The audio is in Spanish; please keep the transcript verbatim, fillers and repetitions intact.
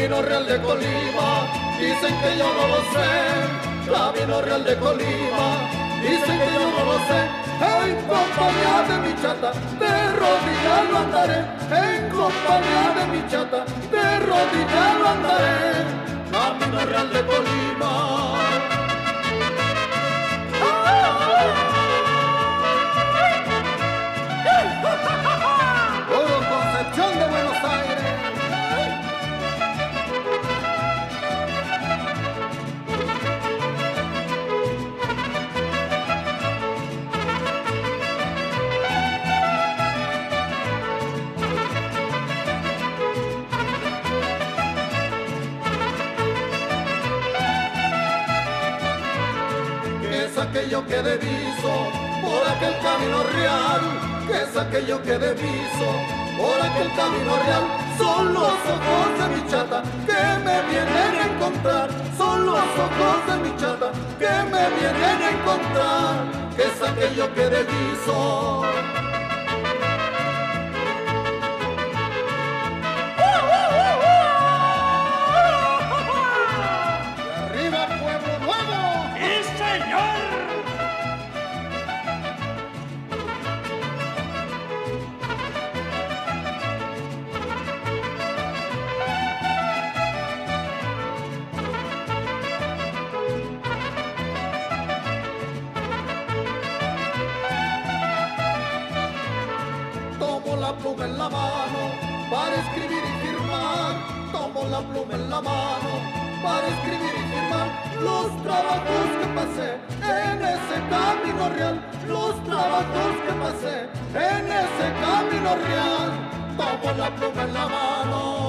Camino Real de Colima, dicen que yo no lo sé. Camino Real de Colima, dicen que yo no lo sé. En compañía de mi chata, de rodillas lo andaré. En compañía de mi chata, de rodillas lo andaré. Camino Real de Colima. Puro Concepción de Buenos Aires. Es aquello que deviso por aquel camino real, que es aquello que deviso por aquel camino real. Son los ojos de mi chata que me vienen a encontrar, son los ojos de mi chata que me vienen a encontrar, que es aquello que deviso. La pluma en la mano para escribir y firmar, tomo la pluma en la mano para escribir y firmar los trabajos que pasé en ese camino real, los trabajos que pasé en ese camino real, tomo la pluma en la mano.